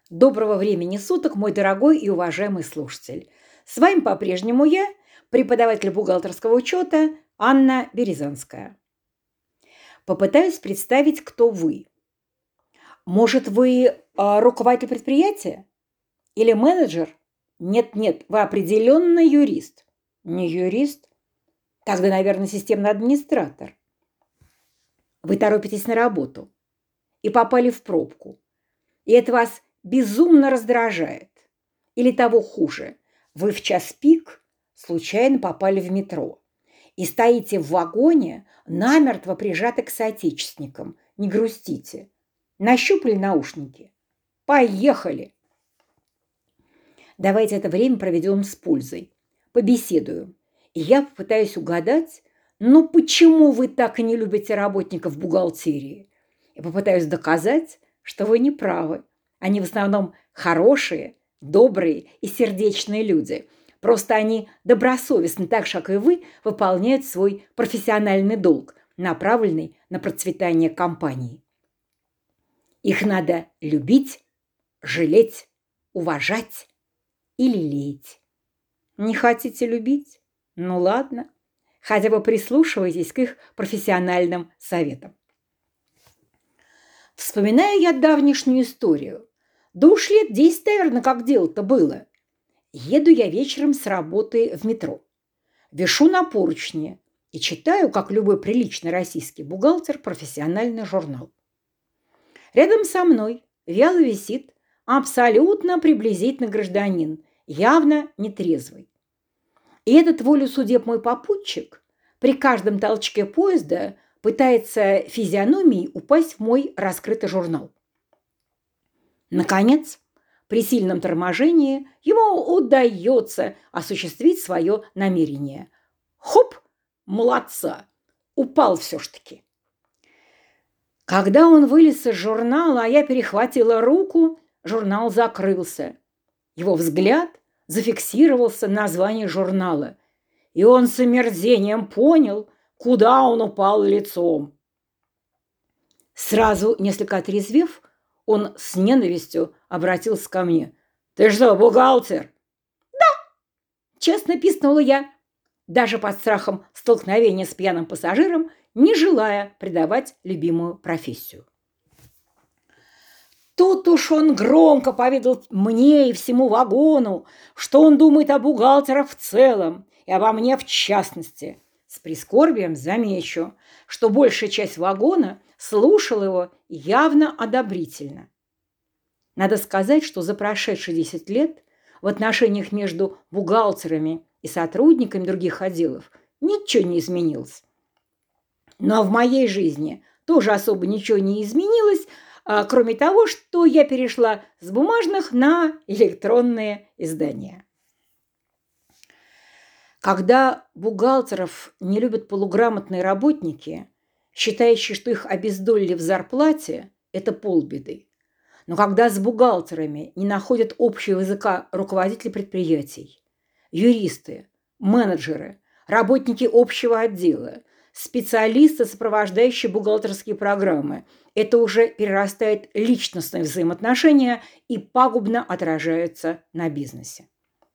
Доброго времени суток, мой дорогой и уважаемый слушатель. С вами по-прежнему я, преподаватель бухгалтерского учета Анна Березанская. Попытаюсь представить, кто вы. Может, вы руководитель предприятия? Или менеджер? Нет, вы определенно юрист. Не юрист? Тогда, наверное, системный администратор. Вы торопитесь на работу и попали в пробку. И это вас безумно раздражает. Или того хуже, вы в час пик случайно попали в метро и стоите в вагоне, намертво прижаты к соотечественникам. Не грустите. Нащупали наушники? Поехали! Давайте это время проведем с пользой. Побеседуем. И я попытаюсь угадать, почему вы так и не любите работников бухгалтерии. И попытаюсь доказать, что вы не правы. Они в основном хорошие, добрые и сердечные люди. Просто они добросовестно, так же, как и вы, выполняют свой профессиональный долг, направленный на процветание компании. Их надо любить, жалеть, уважать и лелеять. Не хотите любить? Ну ладно, хотя бы прислушивайтесь к их профессиональным советам. Вспоминаю я давнишнюю историю. Да уж лет 10, наверное, как дело-то было. Еду я вечером с работы в метро. Вешу на поручни и читаю, как любой приличный российский бухгалтер, профессиональный журнал. Рядом со мной вяло висит абсолютно приблизительно гражданин, явно нетрезвый. И этот волю судеб мой попутчик при каждом толчке поезда пытается физиономией упасть в мой раскрытый журнал. Наконец, при сильном торможении ему удается осуществить свое намерение. Хоп! Молодца! Упал все-таки. Когда он вылез из журнала, а я перехватила руку, журнал закрылся. Его взгляд зафиксировался на названии журнала, и он с омерзением понял, куда он упал лицом. Сразу, несколько отрезвев, он с ненавистью обратился ко мне. «Ты что, бухгалтер?» «Да!» – честно пискнула я, даже под страхом столкновения с пьяным пассажиром, не желая предавать любимую профессию. Тут уж он громко поведал мне и всему вагону, что он думает о бухгалтерах в целом и обо мне в частности. С прискорбием замечу, что большая часть вагона слушала его явно одобрительно. Надо сказать, что за прошедшие 10 лет в отношениях между бухгалтерами и сотрудниками других отделов ничего не изменилось. Но в моей жизни тоже особо ничего не изменилось, кроме того, что я перешла с бумажных на электронные издания. Когда бухгалтеров не любят полуграмотные работники, считающие, что их обездолили в зарплате, это полбеды. Но когда с бухгалтерами не находят общего языка руководители предприятий, юристы, менеджеры, работники общего отдела, специалисты, сопровождающие бухгалтерские программы, это уже перерастает личностные взаимоотношения и пагубно отражается на бизнесе.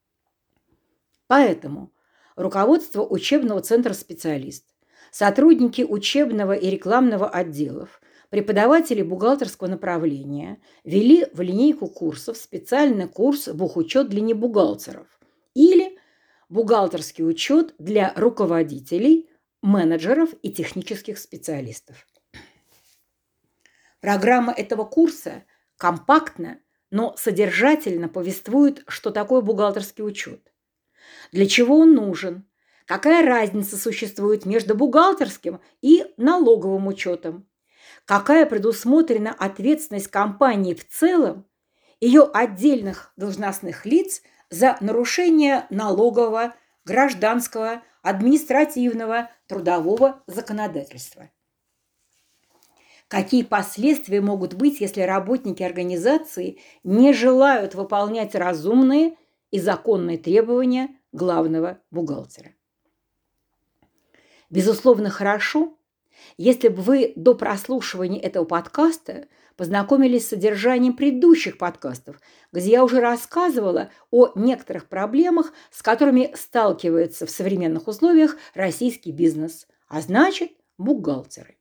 Поэтому руководство учебного центра «Специалист», сотрудники учебного и рекламного отделов, преподаватели бухгалтерского направления ввели в линейку курсов специальный курс «Бухучет для небухгалтеров» или «Бухгалтерский учет для руководителей, менеджеров и технических специалистов». Программа этого курса компактно, но содержательно повествует, что такое бухгалтерский учет, для чего он нужен, какая разница существует между бухгалтерским и налоговым учетом, какая предусмотрена ответственность компании в целом, ее отдельных должностных лиц за нарушение налогового, гражданского, административного, трудового законодательства. Какие последствия могут быть, если работники организации не желают выполнять разумные и законные требования главного бухгалтера? Безусловно, хорошо, если бы вы до прослушивания этого подкаста познакомились с содержанием предыдущих подкастов, где я уже рассказывала о некоторых проблемах, с которыми сталкивается в современных условиях российский бизнес, а значит, бухгалтеры.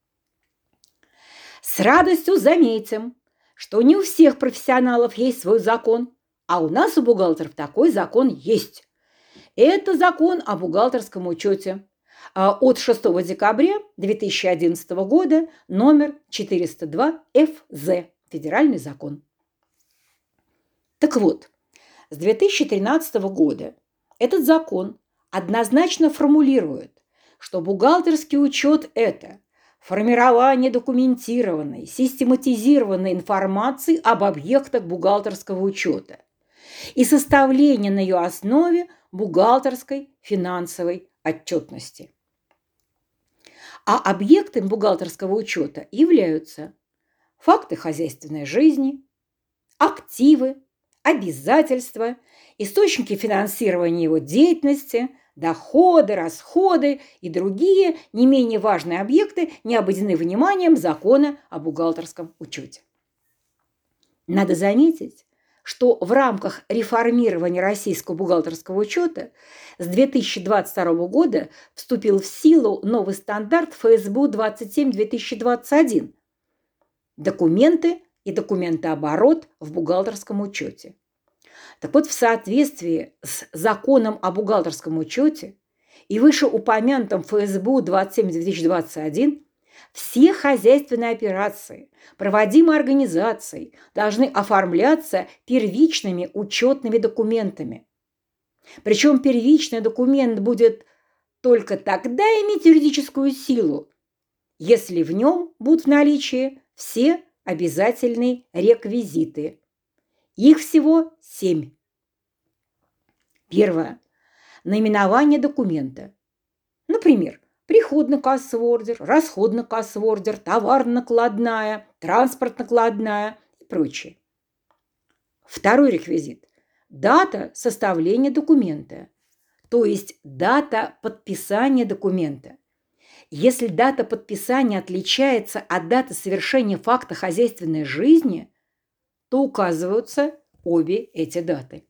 С радостью заметим, что не у всех профессионалов есть свой закон, а у нас, у бухгалтеров, такой закон есть. Это закон о бухгалтерском учете от 6 декабря 2011 года, номер 402 ФЗ, федеральный закон. Так вот, с 2013 года этот закон однозначно формулирует, что бухгалтерский учет – это формирование документированной, систематизированной информации об объектах бухгалтерского учета и составление на ее основе бухгалтерской финансовой отчетности. А объектами бухгалтерского учета являются факты хозяйственной жизни, активы, обязательства, источники финансирования его деятельности, доходы, расходы и другие не менее важные объекты не обойдены вниманием закона о бухгалтерском учете. Надо заметить, что в рамках реформирования российского бухгалтерского учета с 2022 года вступил в силу новый стандарт ФСБУ 27-2021 «Документы и документооборот в бухгалтерском учете». Так вот, в соответствии с законом о бухгалтерском учете и вышеупомянутым ФСБУ 27-2021 все хозяйственные операции, проводимые организацией, должны оформляться первичными учетными документами. Причем первичный документ будет только тогда иметь юридическую силу, если в нем будут в наличии все обязательные реквизиты. Их всего 7. Первое. Наименование документа. Например, приходно-кассовый ордер, расходно-кассовый ордер, товарно-накладная, транспорт-накладная и прочее. Второй реквизит – дата составления документа, то есть дата подписания документа. Если дата подписания отличается от даты совершения факта хозяйственной жизни, то указываются обе эти даты.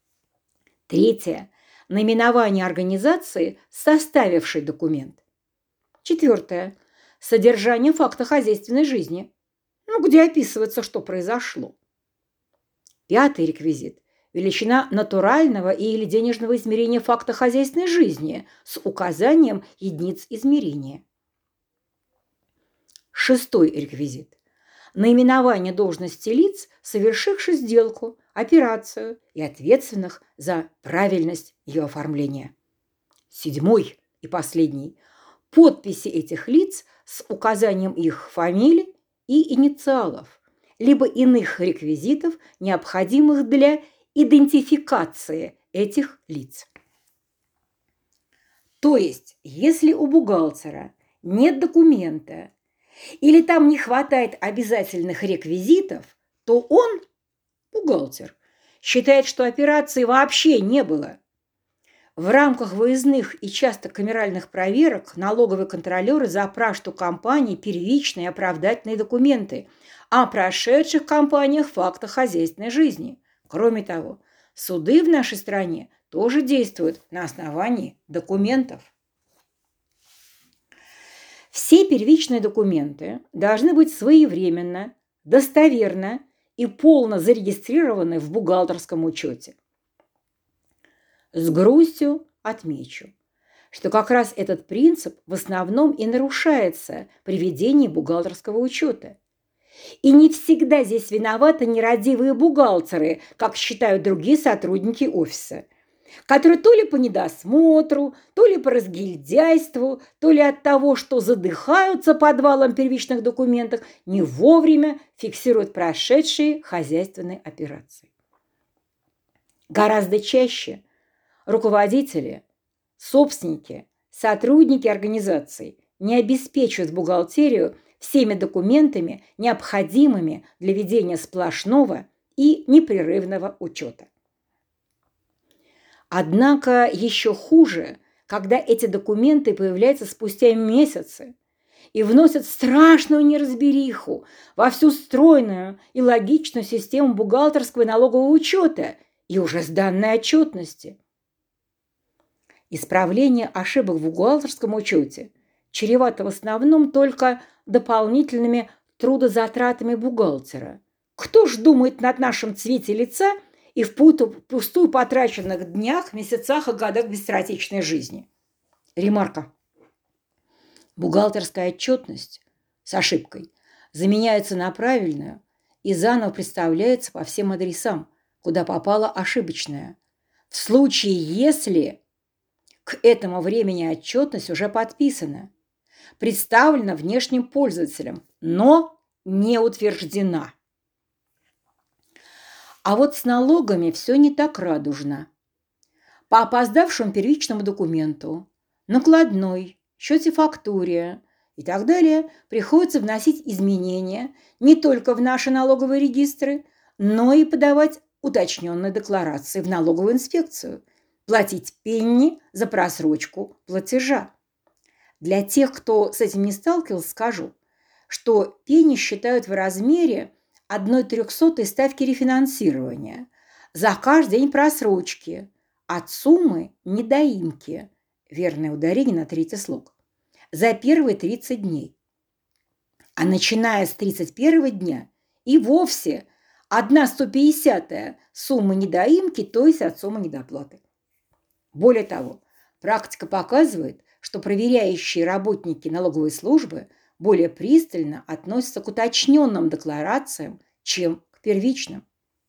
Третье – наименование организации, составившей документ. Четвертое – содержание факта хозяйственной жизни, где описывается, что произошло. Пятый реквизит – величина натурального или денежного измерения факта хозяйственной жизни с указанием единиц измерения. Шестой реквизит – наименование должности лиц, совершивших сделку, операцию и ответственных за правильность ее оформления. Седьмой и последний – подписи этих лиц с указанием их фамилий и инициалов, либо иных реквизитов, необходимых для идентификации этих лиц. То есть, если у бухгалтера нет документа или там не хватает обязательных реквизитов, то он, бухгалтер, считает, что операции вообще не было. В рамках выездных и часто камеральных проверок налоговые контролеры запрашивают у компании первичные оправдательные документы о прошедших компаниях фактах хозяйственной жизни. Кроме того, суды в нашей стране тоже действуют на основании документов. Все первичные документы должны быть своевременно, достоверно и полно зарегистрированы в бухгалтерском учете. С грустью отмечу, что как раз этот принцип в основном и нарушается при ведении бухгалтерского учета. И не всегда здесь виноваты нерадивые бухгалтеры, как считают другие сотрудники офиса, которые то ли по недосмотру, то ли по разгильдяйству, то ли от того, что задыхаются подвалом первичных документов, не вовремя фиксируют прошедшие хозяйственные операции. Гораздо чаще руководители, собственники, сотрудники организаций не обеспечивают бухгалтерию всеми документами, необходимыми для ведения сплошного и непрерывного учета. Однако еще хуже, когда эти документы появляются спустя месяцы и вносят страшную неразбериху во всю стройную и логичную систему бухгалтерского и налогового учета и уже сданной отчетности. Исправление ошибок в бухгалтерском учете чревато в основном только дополнительными трудозатратами бухгалтера. Кто ж думает над нашим цвете лица и в пустую потраченных днях, месяцах и годах быстротечной жизни? Ремарка. Бухгалтерская отчетность с ошибкой заменяется на правильную и заново представляется по всем адресам, куда попала ошибочная. В случае, если к этому времени отчетность уже подписана, представлена внешним пользователем, но не утверждена. А вот с налогами все не так радужно. По опоздавшему первичному документу, накладной, счете-фактуре и так далее приходится вносить изменения не только в наши налоговые регистры, но и подавать уточненные декларации в налоговую инспекцию, платить пенни за просрочку платежа. Для тех, кто с этим не сталкивался, скажу, что пенни считают в размере 1/300 ставки рефинансирования за каждый день просрочки от суммы недоимки, верное ударение на третий слог, за первые 30 дней. А начиная с 31 дня и вовсе 1/150 суммы недоимки, то есть от суммы недоплаты. Более того, практика показывает, что проверяющие работники налоговой службы более пристально относятся к уточненным декларациям, чем к первичным.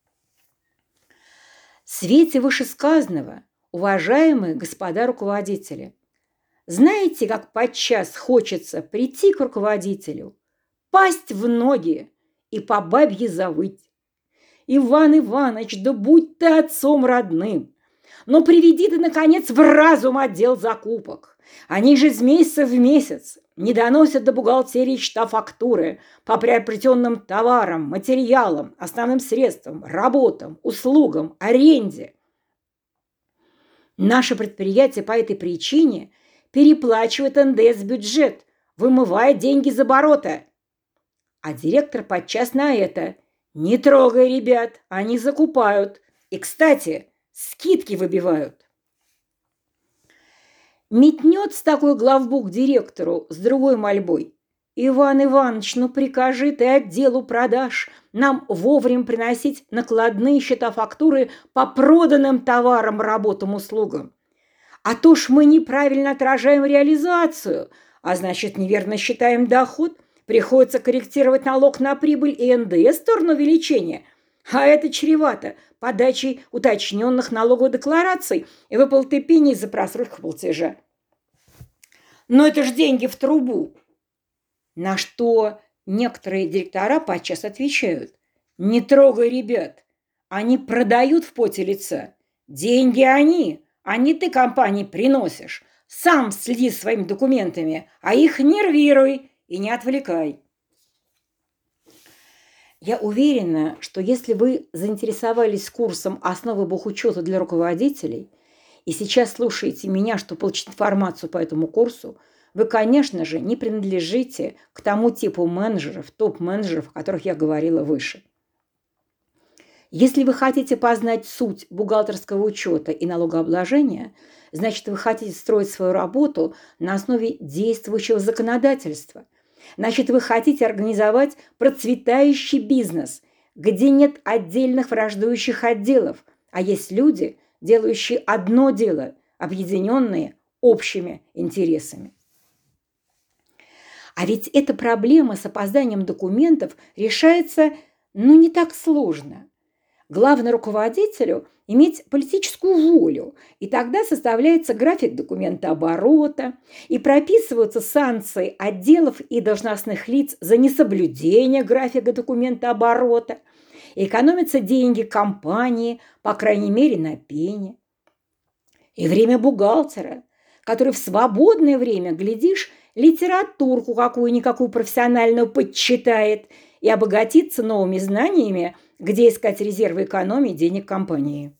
В свете вышесказанного, уважаемые господа руководители, знаете, как подчас хочется прийти к руководителю, пасть в ноги и по бабье завыть: «Иван Иваныч, да будь ты отцом родным! Но приведи ты, наконец, в разум отдел закупок. Они же из месяца в месяц не доносят до бухгалтерии счета фактуры по приобретенным товарам, материалам, основным средствам, работам, услугам, аренде. Наше предприятие по этой причине переплачивает НДС-бюджет, вымывая деньги из оборота». А директор подчас на это: «Не трогай, ребят, они закупают. И, кстати, скидки выбивают». Метнет с такой главбух директору с другой мольбой: «Иван Иванович, ну прикажи ты отделу продаж нам вовремя приносить накладные счета фактуры по проданным товарам, работам, услугам. А то ж мы неправильно отражаем реализацию, а значит, неверно считаем доход, приходится корректировать налог на прибыль и НДС в сторону увеличения, а это чревато подачей уточненных налоговых деклараций и выплаты пени за просрочку платежа. Но это ж деньги в трубу». На что некоторые директора подчас отвечают: «Не трогай, ребят, они продают в поте лица. Деньги они, а не ты компании приносишь. Сам следи своими документами, а их нервируй и не отвлекай». Я уверена, что если вы заинтересовались курсом «Основы бухучета для руководителей» и сейчас слушаете меня, чтобы получить информацию по этому курсу, вы, конечно же, не принадлежите к тому типу менеджеров, топ-менеджеров, о которых я говорила выше. Если вы хотите познать суть бухгалтерского учета и налогообложения, значит, вы хотите строить свою работу на основе действующего законодательства. Значит, вы хотите организовать процветающий бизнес, где нет отдельных враждующих отделов, а есть люди, делающие одно дело, объединенные общими интересами. А ведь эта проблема с опозданием документов решается, не так сложно. Главное руководителю иметь политическую волю, и тогда составляется график документооборота и прописываются санкции отделов и должностных лиц за несоблюдение графика документооборота, и экономятся деньги компании, по крайней мере, на пене. И время бухгалтера, который в свободное время, глядишь, литературку какую-никакую профессиональную подчитает и обогатится новыми знаниями, где искать резервы экономии денег компании.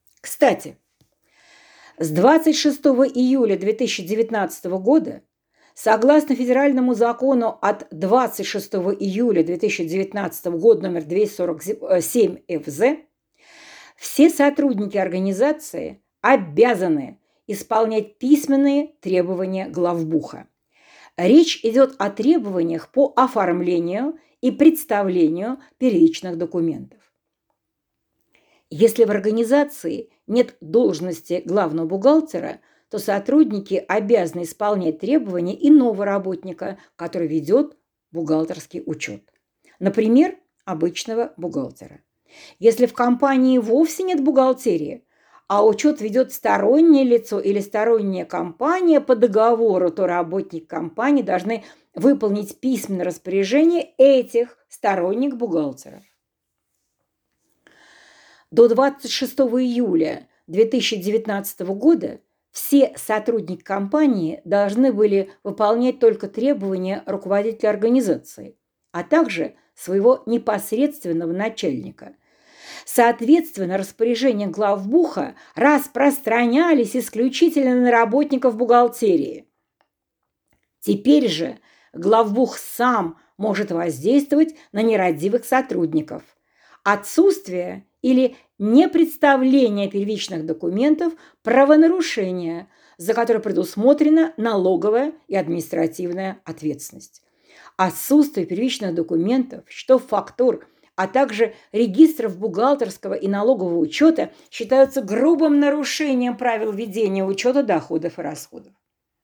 Кстати, с 26 июля 2019 года Согласно федеральному закону от 26 июля 2019 года номер 247 ФЗ, все сотрудники организации обязаны исполнять письменные требования главбуха. Речь идет о требованиях по оформлению и представлению первичных документов. Если в организации нет должности главного бухгалтера, то сотрудники обязаны исполнять требования иного работника, который ведет бухгалтерский учет. Например, обычного бухгалтера. Если в компании вовсе нет бухгалтерии, а учет ведет стороннее лицо или сторонняя компания по договору, то работники компании должны выполнить письменное распоряжение этих сторонних бухгалтеров. До 26 июля 2019 года все сотрудники компании должны были выполнять только требования руководителя организации, а также своего непосредственного начальника. Соответственно, распоряжения главбуха распространялись исключительно на работников бухгалтерии. Теперь же главбух сам может воздействовать на нерадивых сотрудников. Отсутствие или непредставление первичных документов – правонарушение, за которое предусмотрена налоговая и административная ответственность. Отсутствие первичных документов, счетов фактур, а также регистров бухгалтерского и налогового учета считаются грубым нарушением правил ведения учета доходов и расходов.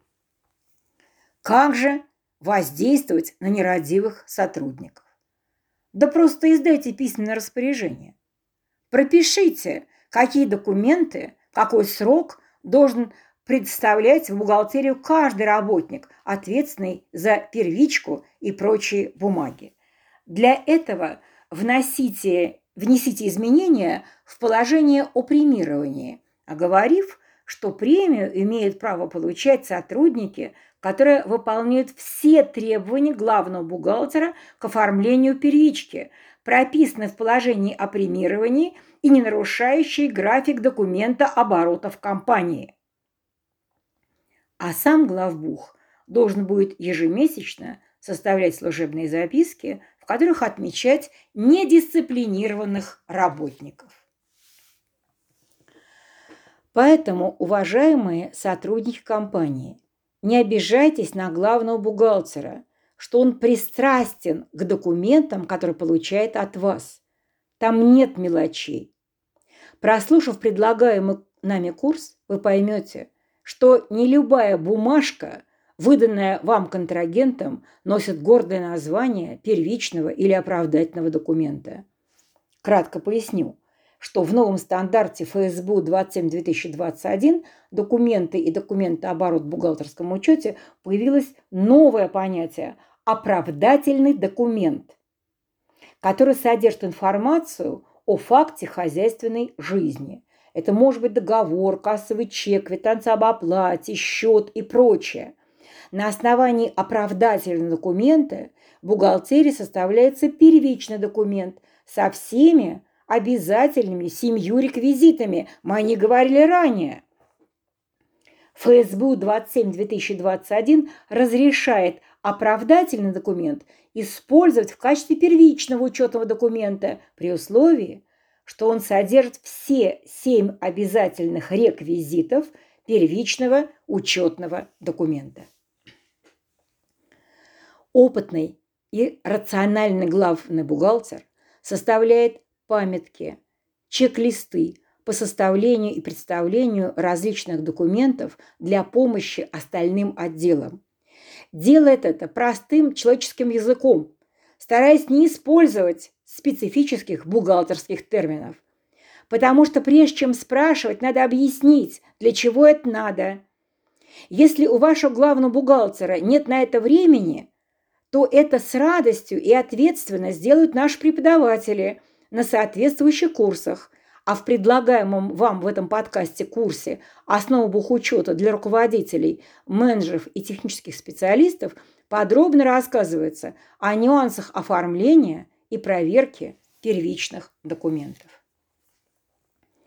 Как же воздействовать на нерадивых сотрудников? Да просто издайте письменное распоряжение. Пропишите, какие документы, какой срок должен представлять в бухгалтерию каждый работник, ответственный за первичку и прочие бумаги. Для этого внесите изменения в положение о премировании, оговорив, что премию имеют право получать сотрудники, которые выполняют все требования главного бухгалтера к оформлению первички, прописанные в положении о премировании и не нарушающие график документа оборотов компании. А сам главбух должен будет ежемесячно составлять служебные записки, в которых отмечать недисциплинированных работников. Поэтому, уважаемые сотрудники компании, не обижайтесь на главного бухгалтера, что он пристрастен к документам, которые получает от вас. Там нет мелочей. Прослушав предлагаемый нами курс, вы поймете, что не любая бумажка, выданная вам контрагентом, носит гордое название первичного или оправдательного документа. Кратко поясню, что в новом стандарте ФСБУ 27-2021 документы и документооборот в бухгалтерском учете появилось новое понятие – оправдательный документ, который содержит информацию о факте хозяйственной жизни. Это может быть договор, кассовый чек, квитанция об оплате, счет и прочее. На основании оправдательного документа в бухгалтерии составляется первичный документ со всеми обязательными 7 реквизитами. Мы о них говорили ранее. ФСБУ 27-2021 разрешает оправдательный документ использовать в качестве первичного учетного документа при условии, что он содержит все 7 обязательных реквизитов первичного учетного документа. Опытный и рациональный главный бухгалтер составляет памятки, чек-листы по составлению и представлению различных документов для помощи остальным отделам. Делает это простым человеческим языком, стараясь не использовать специфических бухгалтерских терминов. Потому что прежде чем спрашивать, надо объяснить, для чего это надо. Если у вашего главного бухгалтера нет на это времени, то это с радостью и ответственно сделают наши преподаватели на соответствующих курсах. А в предлагаемом вам в этом подкасте курсе «Основы бухучета для руководителей, менеджеров и технических специалистов» подробно рассказывается о нюансах оформления и проверки первичных документов.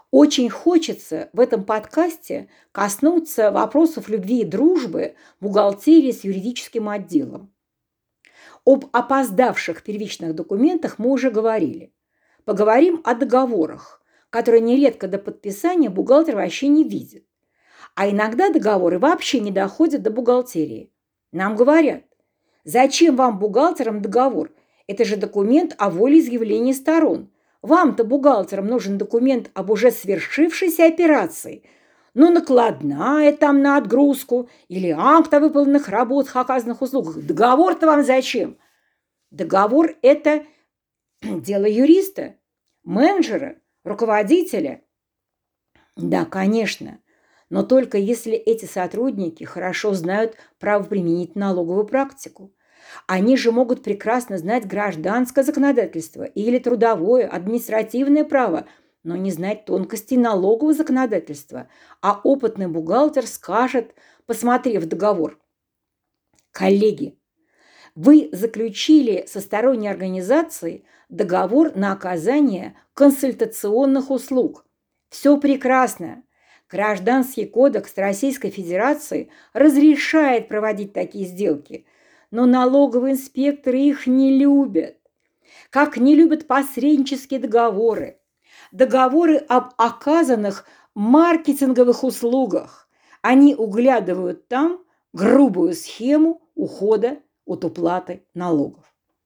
Очень хочется в этом подкасте коснуться вопросов любви и дружбы бухгалтерии с юридическим отделом. Об опоздавших первичных документах мы уже говорили. Поговорим о договорах, которые нередко до подписания бухгалтер вообще не видит. А иногда договоры вообще не доходят до бухгалтерии. Нам говорят: зачем вам, бухгалтерам, договор? Это же документ о волеизъявлении сторон. Вам-то, бухгалтерам, нужен документ об уже свершившейся операции. Ну, накладная там на отгрузку или акт о выполненных работах, оказанных услугах. Договор-то вам зачем? Договор – это дело юриста, менеджера, руководителя. Да, конечно, но только если эти сотрудники хорошо знают правоприменительную налоговую практику. Они же могут прекрасно знать гражданское законодательство или трудовое, административное право, но не знать тонкостей налогового законодательства. А опытный бухгалтер скажет, посмотрев договор: коллеги, вы заключили со сторонней организацией договор на оказание консультационных услуг. Все прекрасно. Гражданский кодекс Российской Федерации разрешает проводить такие сделки, но налоговые инспекторы их не любят. Как не любят посреднические договоры, договоры об оказанных маркетинговых услугах. Они углядывают там грубую схему ухода от уплаты налогов.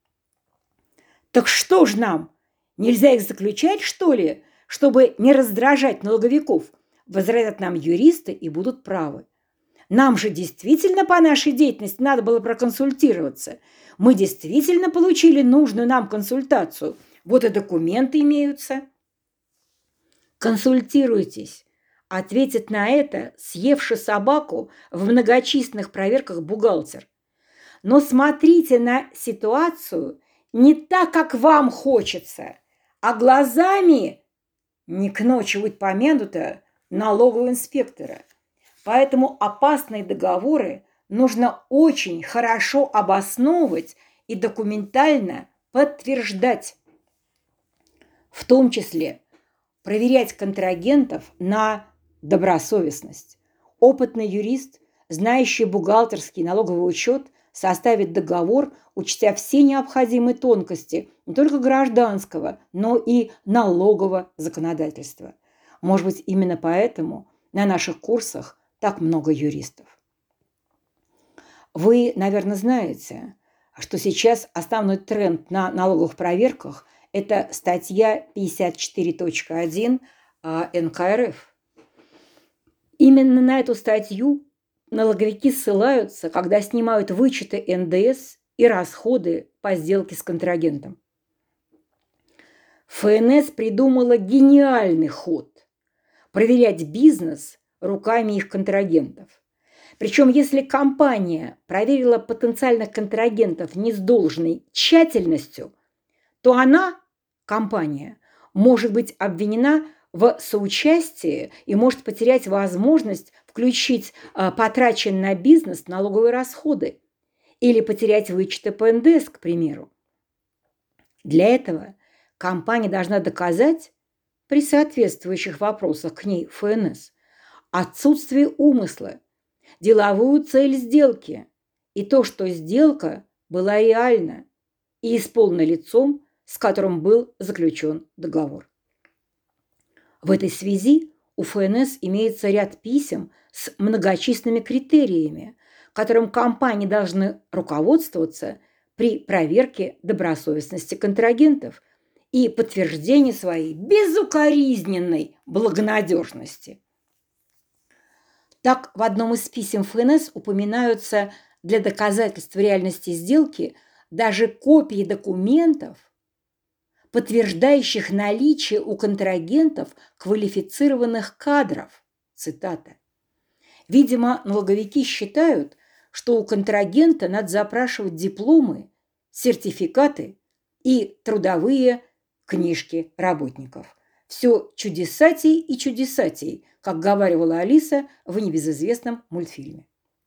Так что ж нам, нельзя их заключать, что ли, чтобы не раздражать налоговиков? Возразят нам юристы и будут правы. Нам же действительно по нашей деятельности надо было проконсультироваться. Мы действительно получили нужную нам консультацию. Вот и документы имеются. Консультируйтесь. Ответит на это съевший собаку в многочисленных проверках бухгалтер. Но смотрите на ситуацию не так, как вам хочется, а глазами, не к ночи будет помянуто, налогового инспектора. Поэтому опасные договоры нужно очень хорошо обосновывать и документально подтверждать. В том числе проверять контрагентов на добросовестность. Опытный юрист, знающий бухгалтерский налоговый учет, составит договор, учтя все необходимые тонкости не только гражданского, но и налогового законодательства. Может быть, именно поэтому на наших курсах так много юристов. Вы, наверное, знаете, что сейчас основной тренд на налоговых проверках – это статья 54.1 НК РФ. Именно на эту статью налоговики ссылаются, когда снимают вычеты НДС и расходы по сделке с контрагентом. ФНС придумала гениальный ход – проверять бизнес руками их контрагентов. Причем, если компания проверила потенциальных контрагентов не с должной тщательностью, то она, компания, может быть обвинена в соучастии и может потерять возможность включить потраченные на бизнес налоговые расходы или потерять вычеты по НДС, к примеру. Для этого компания должна доказать при соответствующих вопросах к ней ФНС отсутствие умысла, деловую цель сделки и то, что сделка была реальна и исполнена лицом, с которым был заключен договор. В этой связи у ФНС имеется ряд писем с многочисленными критериями, которым компании должны руководствоваться при проверке добросовестности контрагентов и подтверждении своей безукоризненной благонадежности. Так, в одном из писем ФНС упоминаются для доказательства реальности сделки даже копии документов, подтверждающих наличие у контрагентов квалифицированных кадров. Цитата. Видимо, налоговики считают, что у контрагента надо запрашивать дипломы, сертификаты и трудовые книжки работников. Все чудесатей и чудесатей, как говаривала Алиса в небезызвестном мультфильме.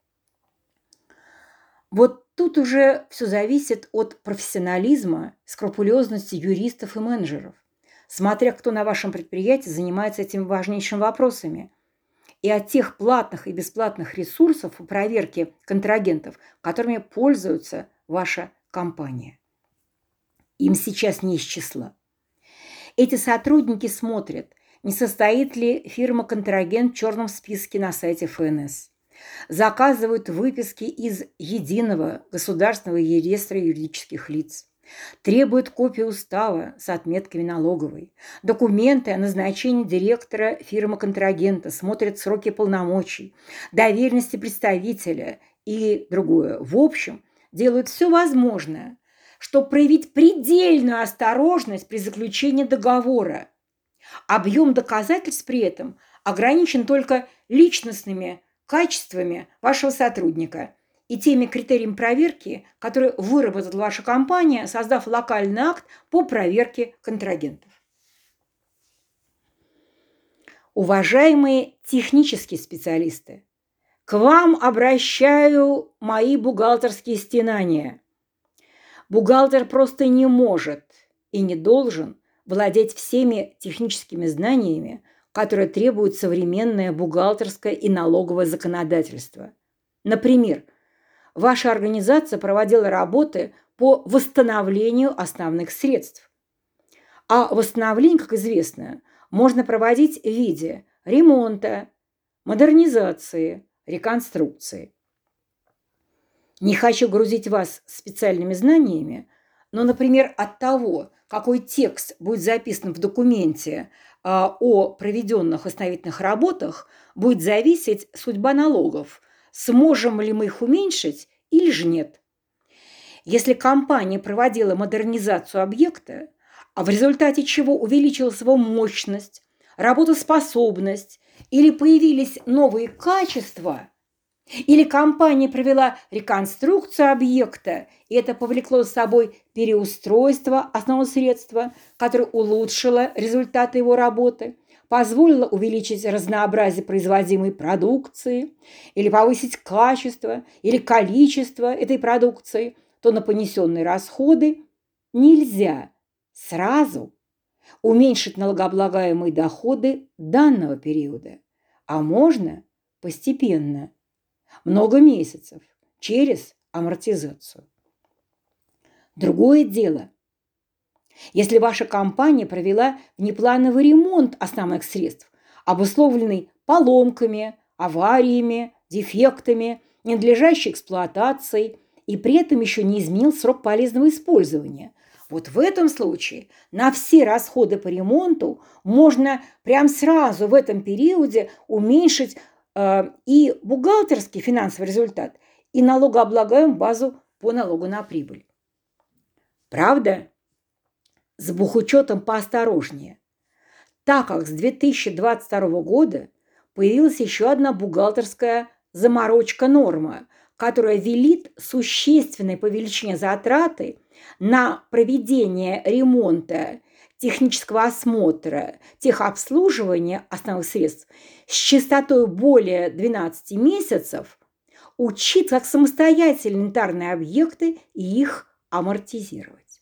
Вот тут уже все зависит от профессионализма, скрупулезности юристов и менеджеров. смотря кто на вашем предприятии занимается этими важнейшими вопросами, и от тех платных и бесплатных ресурсов по проверке контрагентов, которыми пользуется ваша компания. Им сейчас не из числа. Эти сотрудники смотрят, не состоит ли фирма-контрагент в черном списке на сайте ФНС. Заказывают выписки из Единого государственного реестра юридических лиц. Требуют копии устава с отметками налоговой, документы о назначении директора фирмы-контрагента, смотрят сроки полномочий, доверенности представителя и другое. В общем, делают все возможное, чтобы проявить предельную осторожность при заключении договора. Объем доказательств при этом ограничен только личностными качествами вашего сотрудника и теми критериями проверки, которые выработала ваша компания, создав локальный акт по проверке контрагентов. Уважаемые технические специалисты, к вам обращаю мои бухгалтерские стенания. Бухгалтер просто не может и не должен владеть всеми техническими знаниями, которые требует современное бухгалтерское и налоговое законодательство. Например, ваша организация проводила работы по восстановлению основных средств. А восстановление, как известно, можно проводить в виде ремонта, модернизации, реконструкции. Не хочу грузить вас специальными знаниями, но, например, от того, какой текст будет записан в документе о проведенных восстановительных работах, будет зависеть судьба налогов, сможем ли мы их уменьшить или же нет. Если компания проводила модернизацию объекта, а в результате чего увеличилась его мощность, работоспособность или появились новые качества, или компания провела реконструкцию объекта, и это повлекло за собой переустройство основного средства, которое улучшило результаты его работы, позволило увеличить разнообразие производимой продукции, или повысить качество или количество этой продукции, то на понесенные расходы нельзя сразу уменьшить налогооблагаемые доходы данного периода, а можно постепенно, много месяцев, через амортизацию. Другое дело, если ваша компания провела внеплановый ремонт основных средств, обусловленный поломками, авариями, дефектами, ненадлежащей эксплуатацией, и при этом еще не изменил срок полезного использования. Вот в этом случае на все расходы по ремонту можно прям сразу в этом периоде уменьшить и бухгалтерский финансовый результат, и налогооблагаемую базу по налогу на прибыль. Правда? С бухучетом поосторожнее, так как с 2022 года появилась еще одна бухгалтерская заморочка-норма, которая велит существенное по величине затраты на проведение ремонта, технического осмотра, техобслуживания основных средств с частотой более 12 месяцев учить как самостоятельные инвентарные объекты и их амортизировать.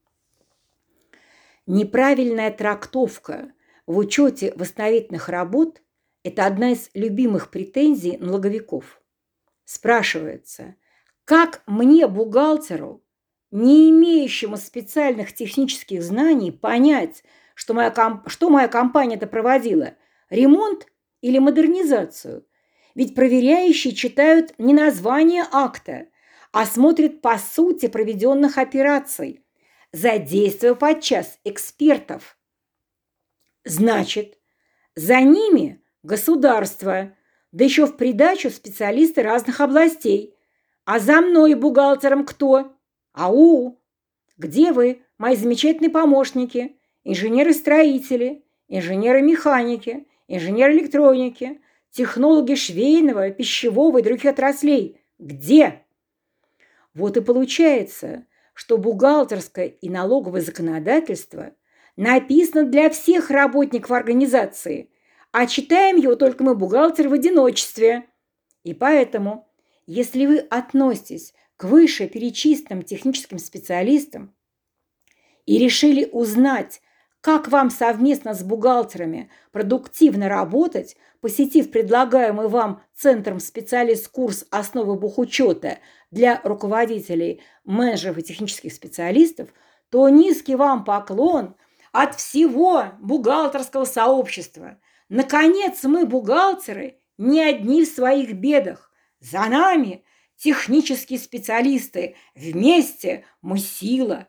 Неправильная трактовка в учете восстановительных работ – это одна из любимых претензий налоговиков. Спрашивается, как мне, бухгалтеру, не имеющему специальных технических знаний, понять, что моя компания это проводила – ремонт или модернизацию? Ведь проверяющие читают не название акта, а смотрят по сути проведенных операций, задействуя подчас экспертов. Значит, за ними государство, да еще в придачу специалисты разных областей. А за мной, бухгалтером, кто? Ау! Где вы, мои замечательные помощники, инженеры-строители, инженеры-механики, инженеры-электроники, технологи швейного, пищевого и других отраслей? Где? Вот и получается, что бухгалтерское и налоговое законодательство написано для всех работников организации, а читаем его только мы, бухгалтеры, в одиночестве. И поэтому, если вы относитесь к вышеперечисленным техническим специалистам и решили узнать, Как вам совместно с бухгалтерами продуктивно работать, посетив предлагаемый вам Центром специалист курс «Основы бухучета» для руководителей, менеджеров и технических специалистов, то низкий вам поклон от всего бухгалтерского сообщества. Наконец мы, бухгалтеры, не одни в своих бедах. За нами технические специалисты. Вместе мы сила.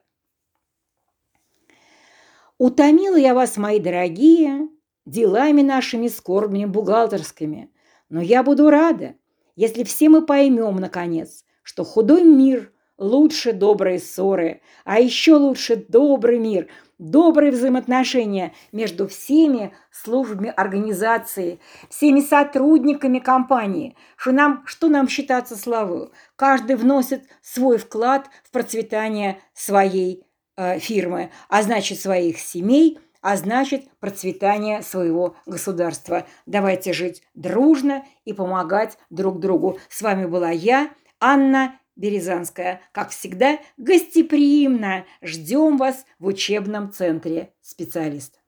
Утомила я вас, мои дорогие, делами нашими скорбными бухгалтерскими, но я буду рада, если все мы поймем, наконец, что худой мир лучше доброй ссоры, а еще лучше добрый мир, добрые взаимоотношения между всеми службами организации, всеми сотрудниками компании, что нам считаться славой. Каждый вносит свой вклад в процветание своей фирмы, а значит своих семей, а значит процветание своего государства. Давайте жить дружно и помогать друг другу. С вами была я, Анна Березанская. Как всегда, гостеприимно ждем вас в учебном центре специалист.